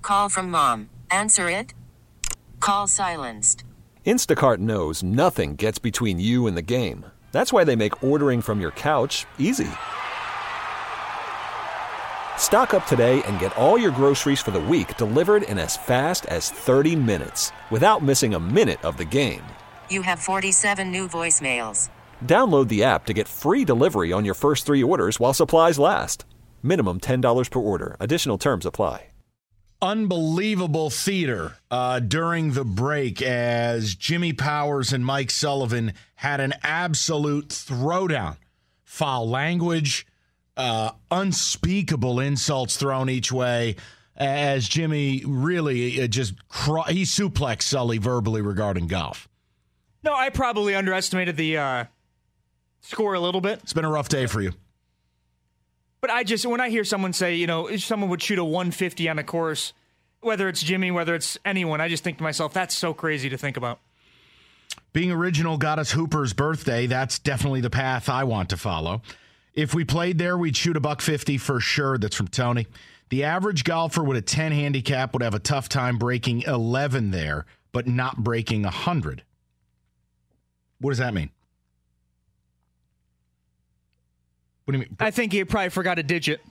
Call from mom. Answer it. Call silenced. Instacart knows nothing gets between you and the game. That's why they make ordering from your couch easy. Stock up today and get all your groceries for the week delivered in as fast as 30 minutes without missing a minute of the game. You have 47 new voicemails. Download the app to get free delivery on your first 3 orders while supplies last. Minimum $10 per order. Additional terms apply. Unbelievable theater during the break as Jimmy Powers and Mike Sullivan had an absolute throwdown. Foul language, unspeakable insults thrown each way as Jimmy really he suplexed Sully verbally regarding golf. No, I probably underestimated the score a little bit. It's been a rough day for you. But when I hear someone say, someone would shoot a 150 on a course, whether it's Jimmy, whether it's anyone, I just think to myself, that's so crazy to think about. Being original got us Hooper's birthday. That's definitely the path I want to follow. If we played there, we'd shoot a $150 for sure. That's from Tony. The average golfer with a 10 handicap would have a tough time breaking 11 there, but not breaking 100. What does that mean? What do you mean? I think he probably forgot a digit.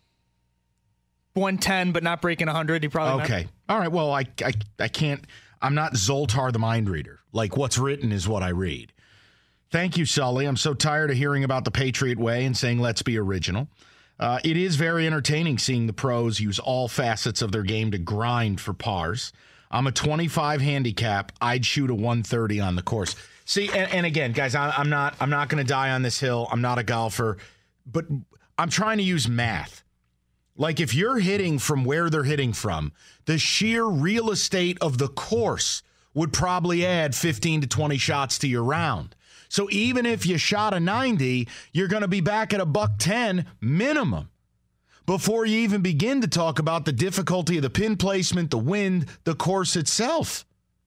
110, but not breaking 100. He probably okay. All right. Well, I can't. I'm not Zoltar the mind reader. Like what's written is what I read. Thank you, Sully. I'm so tired of hearing about the Patriot way and saying let's be original. It is very entertaining seeing the pros use all facets of their game to grind for pars. I'm a 25 handicap. I'd shoot a 130 on the course. See, and again, guys, I'm not going to die on this hill. I'm not a golfer. But I'm trying to use math. Like if you're hitting from where they're hitting from, the sheer real estate of the course would probably add 15 to 20 shots to your round. So even if you shot a 90, you're going to be back at a $110 minimum before you even begin to talk about the difficulty of the pin placement, the wind, the course itself.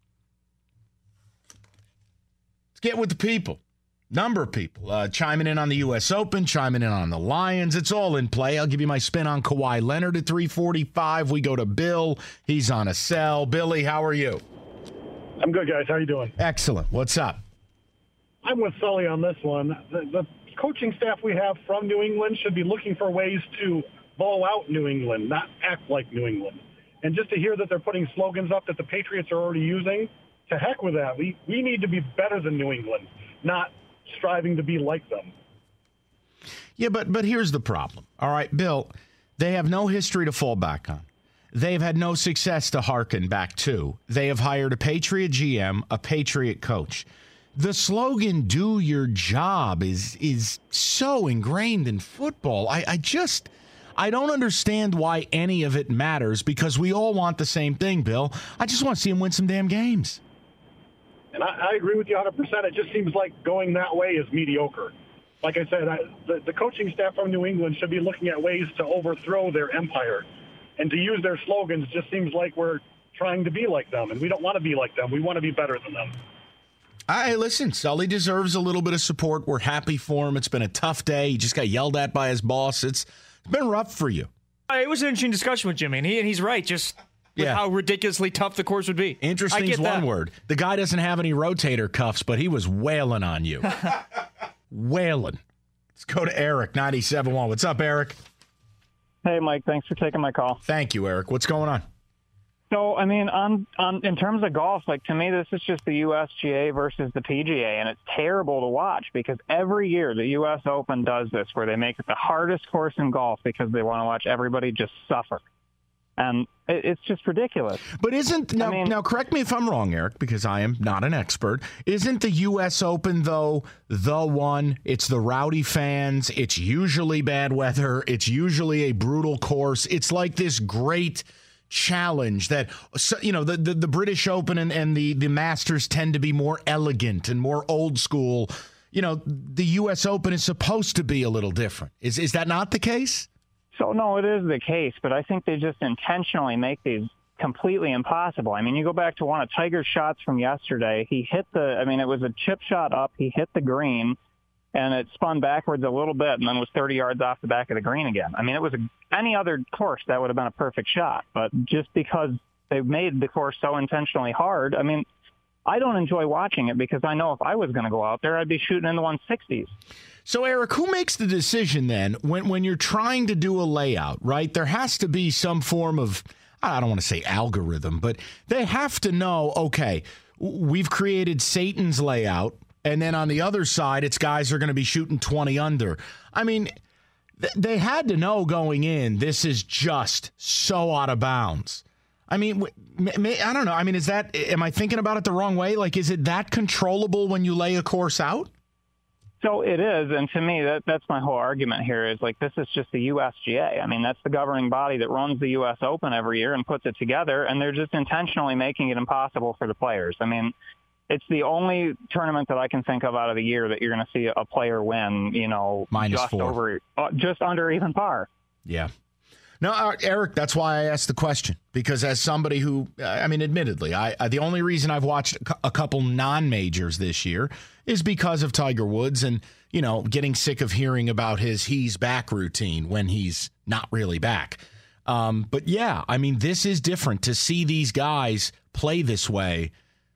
Let's get with the people. Number of people chiming in on the U.S. Open, chiming in on the Lions. It's all in play. I'll give you my spin on Kawhi Leonard at 345. We go to Bill. He's on a cell. Billy, how are you? I'm good, guys. How are you doing? Excellent. What's up? I'm with Sully on this one. The coaching staff we have from New England should be looking for ways to blow out New England, not act like New England. And just to hear that they're putting slogans up that the Patriots are already using, to heck with that. We need to be better than New England, not striving to be like them. Yeah, but here's the problem. All right, Bill, they have no history to fall back on. They've had no success to hearken back to. They have hired a Patriot GM, a Patriot coach. The slogan, do your job, is so ingrained in football. I don't understand why any of it matters because we all want the same thing, Bill. I just want to see him win some damn games. And I agree with you 100%. It just seems like going that way is mediocre. Like I said, the coaching staff from New England should be looking at ways to overthrow their empire. And to use their slogans just seems like we're trying to be like them. And we don't want to be like them. We want to be better than them. Listen, Sully deserves a little bit of support. We're happy for him. It's been a tough day. He just got yelled at by his boss. It's been rough for you. It was an interesting discussion with Jimmy, and he's right. Just with how ridiculously tough the course would be. Interesting is one word. The guy doesn't have any rotator cuffs, but he was wailing on you. Wailing. Let's go to Eric, 97.1. What's up, Eric? Hey, Mike. Thanks for taking my call. Thank you, Eric. What's going on? So, I mean, in terms of golf, like to me, this is just the USGA versus the PGA, and it's terrible to watch because every year the U.S. Open does this where they make it the hardest course in golf because they want to watch everybody just suffer. And it's just ridiculous. But now correct me if I'm wrong, Eric, because I am not an expert. Isn't the U.S. Open, though, the one? It's the rowdy fans. It's usually bad weather. It's usually a brutal course. It's like this great challenge that, the British Open and the Masters tend to be more elegant and more old school. The U.S. Open is supposed to be a little different. Is that not the case? So, no, it is the case, but I think they just intentionally make these completely impossible. I mean, you go back to one of Tiger's shots from yesterday. He hit it was a chip shot up. He hit the green, and it spun backwards a little bit and then was 30 yards off the back of the green again. I mean, it was any other course that would have been a perfect shot, but just because they made the course so intentionally hard, I mean, I don't enjoy watching it because I know if I was going to go out there, I'd be shooting in the 160s. So, Eric, who makes the decision then when you're trying to do a layout, right? There has to be some form of, I don't want to say algorithm, but they have to know, okay, we've created Satan's layout, and then on the other side, it's guys are going to be shooting 20 under. I mean, they had to know going in, this is just so out of bounds. I mean, I don't know. I mean, am I thinking about it the wrong way? Like, is it that controllable when you lay a course out? So it is, and to me, that's my whole argument here is, like, this is just the USGA. I mean, that's the governing body that runs the U.S. Open every year and puts it together, and they're just intentionally making it impossible for the players. I mean, it's the only tournament that I can think of out of the year that you're going to see a player win, -4. Just under even par. Yeah. No, Eric, that's why I asked the question, because as somebody who, I mean, admittedly, the only reason I've watched a couple non-majors this year is because of Tiger Woods and, getting sick of hearing about he's back routine when he's not really back. But yeah, I mean, this is different to see these guys play this way.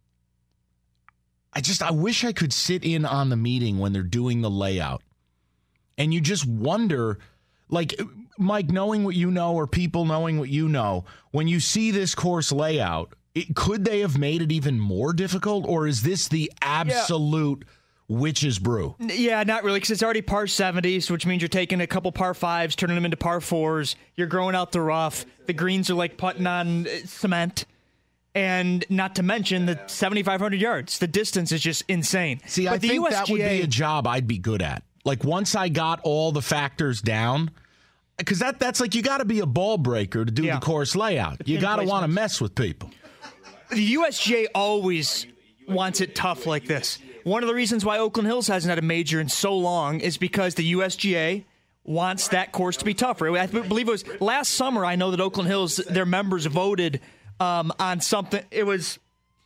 I wish I could sit in on the meeting when they're doing the layout. And you just wonder, like, Mike, knowing what you know, or people knowing what you know, when you see this course layout, could they have made it even more difficult, or is this the absolute witch's brew? Yeah, not really, because it's already par 70s, which means you're taking a couple par 5s, turning them into par 4s. You're growing out the rough. The greens are like putting on cement. And not to mention the 7,500 yards. The distance is just insane. See, but I think USGA, that would be a job I'd be good at. Like, once I got all the factors down, because that's like, you got to be a ball breaker to do the course layout. You got to want to mess with people. The USGA always wants it tough like this. One of the reasons why Oakland Hills hasn't had a major in so long is because the USGA wants that course to be tougher. I believe it was last summer, I know that Oakland Hills, their members voted on something. It was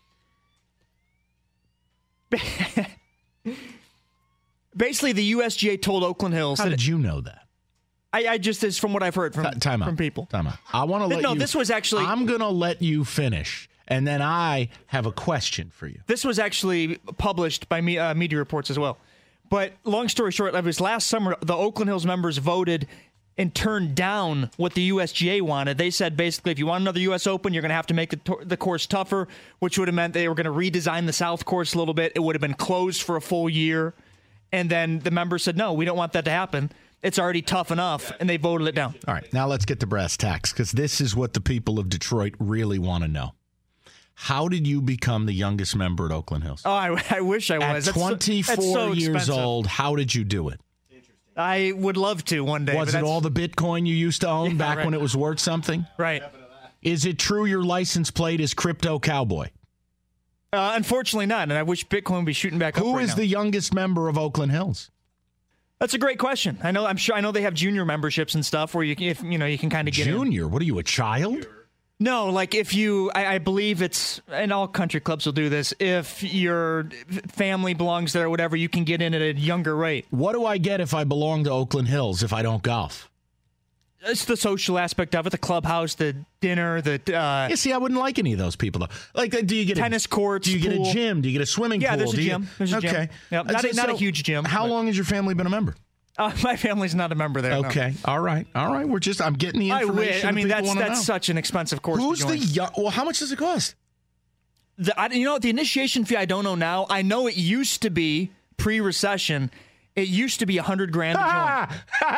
basically the USGA told Oakland Hills. How did you know that? I just, is from what I've heard from people. Time out. I want to let you. No, this was actually. I'm going to let you finish, and then I have a question for you. This was actually published by media reports as well. But long story short, it was last summer, the Oakland Hills members voted and turned down what the USGA wanted. They said, basically, if you want another U.S. Open, you're going to have to make the course tougher, which would have meant they were going to redesign the South course a little bit. It would have been closed for a full year. And then the members said, no, we don't want that to happen. It's already tough enough, and they voted it down. All right, now let's get to brass tacks, because this is what the people of Detroit really want to know. How did you become the youngest member at Oakland Hills? Oh, I wish I was. At 24 years old, how did you do it? I would love to one day. Was it all the Bitcoin you used to own back when it was worth something? Right. Is it true your license plate is Crypto Cowboy? Unfortunately not, and I wish Bitcoin would be shooting back up right now. Who is the youngest member of Oakland Hills? That's a great question. I know they have junior memberships and stuff where you can kind of get junior. What are you, a child? No, like if you, I believe it's, and all country clubs will do this. If your family belongs there or whatever, you can get in at a younger rate. What do I get if I belong to Oakland Hills if I don't golf? It's the social aspect of it, the clubhouse, the dinner, You see, I wouldn't like any of those people, though. Like, do you get tennis courts? Do you pool. Get a gym? Do you get a swimming pool? Yeah, there's a gym. There's a gym. Okay. Yep. Not a huge gym. How long has your family been a member? My family's not a member there. Okay. No. All right. I'm getting the information. I mean, that's such an expensive course. Who's to join. Well, how much does it cost? The initiation fee, I don't know now. I know it used to be pre-recession. It used to be $100,000 to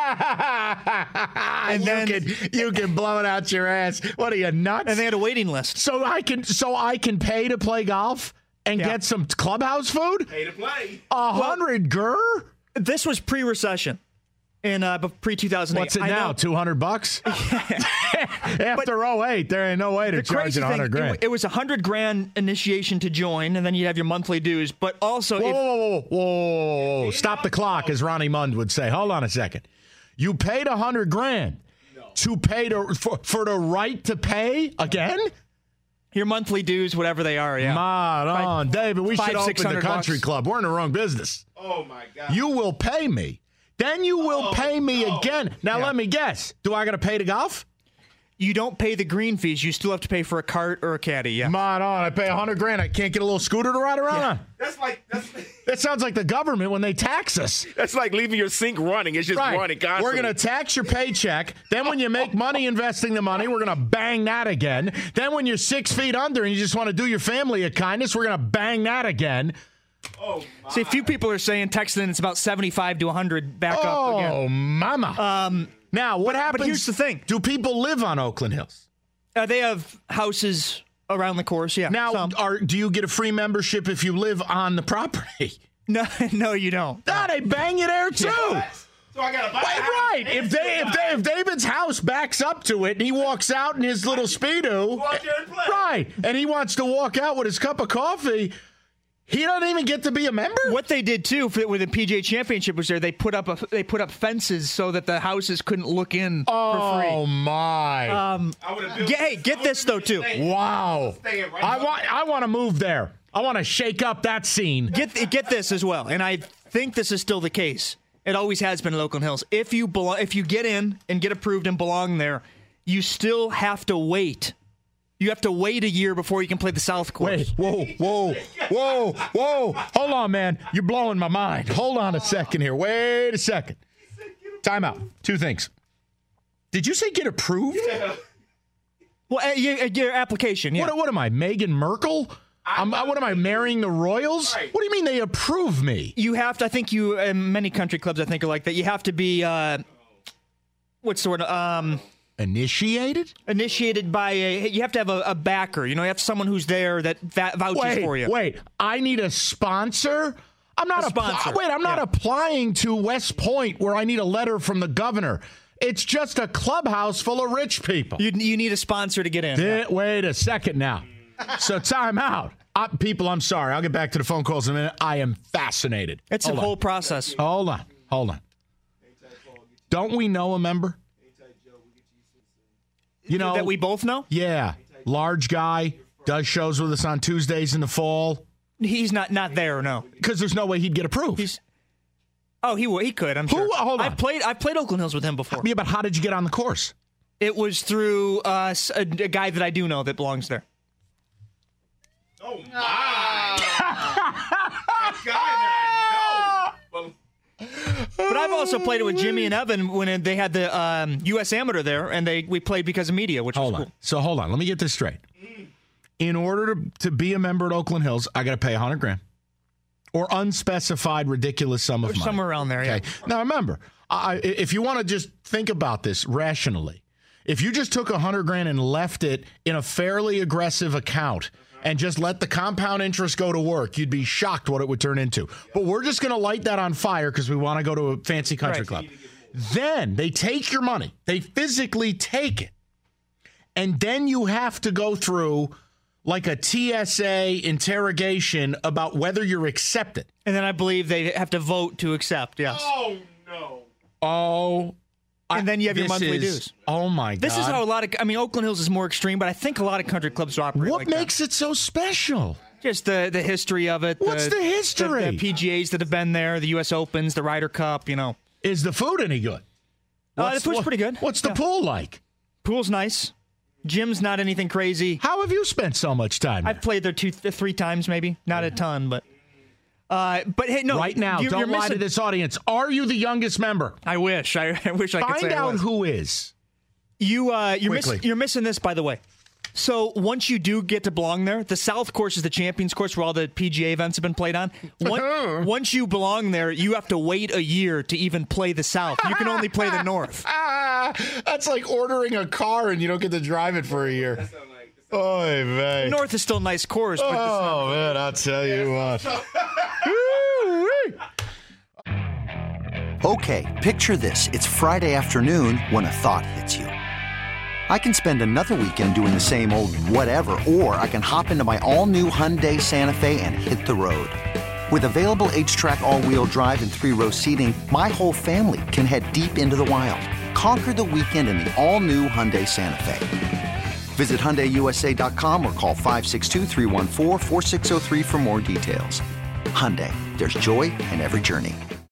join. And then you can blow it out your ass. What are you, nuts? And they had a waiting list. So I can pay to play golf and get some clubhouse food? Pay to play. $100,000? This was pre-recession. In pre-2008. What's it now? $200? After 08, there ain't no way to charge $100,000. It was $100,000 initiation to join, and then you'd have your monthly dues. But also, whoa! Stop the clock, as Ronnie Mund would say. Hold on a second. You paid $100,000 to pay for the right to pay again? Your monthly dues, whatever they are, yeah. Mod on. David, we should open the country $600. club. We're in the wrong business. Oh, my God. You will pay me. Then you will pay me again. Now, let me guess. Do I got to pay to golf? You don't pay the green fees. You still have to pay for a cart or a caddy, yeah. Mod on. I pay $100,000. I can't get a little scooter to ride around on? That sounds like the government when they tax us. That's like leaving your sink running. It's just running constantly. We're going to tax your paycheck. Then when you make money investing the money, we're going to bang that again. Then when you're 6 feet under and you just want to do your family a kindness, we're going to bang that again. Oh, my. See, a few people are saying texting it's about 75 to 100 back up again. Oh, mama. Now, what happens? But here's the thing. Do people live on Oakland Hills? They have houses around the course, yeah. Now, do you get a free membership if you live on the property? No, you don't. No, they bang you there, too. Yeah. So I got to buy a house. Right. If David's house backs up to it and he walks out in his little Speedo. Go out there and play. Right. And he wants to walk out with his cup of coffee. He doesn't even get to be a member? What they did, too, with the PGA Championship was they put up fences so that the houses couldn't look in for free. Oh, my. Hey, get this, though, too. Wow. I want to move there. I want to shake up that scene. Get this as well, and I think this is still the case. It always has been at Oakland Hills. If you get in and get approved and belong there, you still have to wait. You have to wait a year before you can play the South course. Wait, whoa. Hold on, man. You're blowing my mind. Hold on a second here. Wait a second. Time out. 2 things. Did you say get approved? Yeah. Well, your application, yeah. What am I, Meghan Merkel? What am I, marrying the royals? Right. What do you mean they approve me? You have to, I think many country clubs I think are like that. You have to be, what's the word? Initiated? Initiated by you have to have a backer. You have someone who's there that vouches for you. Wait, I need a sponsor? I'm not not applying to West Point where I need a letter from the governor. It's just a clubhouse full of rich people. You need a sponsor to get in. Wait a second now. So time out. People, I'm sorry. I'll get back to the phone calls in a minute. I am fascinated. It's a whole process. Hold on. Don't we know a member? That we both know? Yeah. Large guy, does shows with us on Tuesdays in the fall. He's not there, no. Because there's no way he'd get approved. He could, I'm sure. Hold on. I've played Oakland Hills with him before. Yeah, but how did you get on the course? It was through a guy that I do know that belongs there. Oh, my. That guy that I know. But I've also played it with Jimmy and Evan when they had the U.S. Amateur there, and we played because of media, which was cool. So hold on. Let me get this straight. In order to be a member at Oakland Hills, I got to pay $100,000 or unspecified ridiculous sum of money. Somewhere around there, yeah. Okay. Now remember, if you want to just think about this rationally, if you just took $100,000 and left it in a fairly aggressive account and just let the compound interest go to work, you'd be shocked what it would turn into. But we're just going to light that on fire because we want to go to a fancy country club. Then they take your money. They physically take it. And then you have to go through like a TSA interrogation about whether you're accepted. And then I believe they have to vote to accept, yes. Oh, no. Oh, and then you have your monthly dues. Oh, my God. This is how Oakland Hills is more extreme, but I think a lot of country clubs operate What makes it so special? Just the history of it. What's the history? The PGAs that have been there, the U.S. Opens, the Ryder Cup, Is the food any good? The food's pretty good. What's the pool like? Pool's nice. Gym's not anything crazy. How have you spent so much time? I've played there 3 times, maybe. Not a ton, but hey, no. Right now, don't lie to this audience. Are you the youngest member? I wish. I wish I could say Find I was. out who is. You're missing this, by the way. So once you do get to belong there, the South course is the Champions course where all the PGA events have been played on. Once you belong there, you have to wait a year to even play the South. You can only play the North. That's like ordering a car and you don't get to drive it for a year. Oy vey. North is still a nice course. But man, I'll tell you what. Okay, picture this. It's Friday afternoon when a thought hits you. I can spend another weekend doing the same old whatever, or I can hop into my all-new Hyundai Santa Fe and hit the road. With available H-Track all-wheel drive and 3-row seating, my whole family can head deep into the wild. Conquer the weekend in the all-new Hyundai Santa Fe. Visit HyundaiUSA.com or call 562-314-4603 for more details. Hyundai, there's joy in every journey.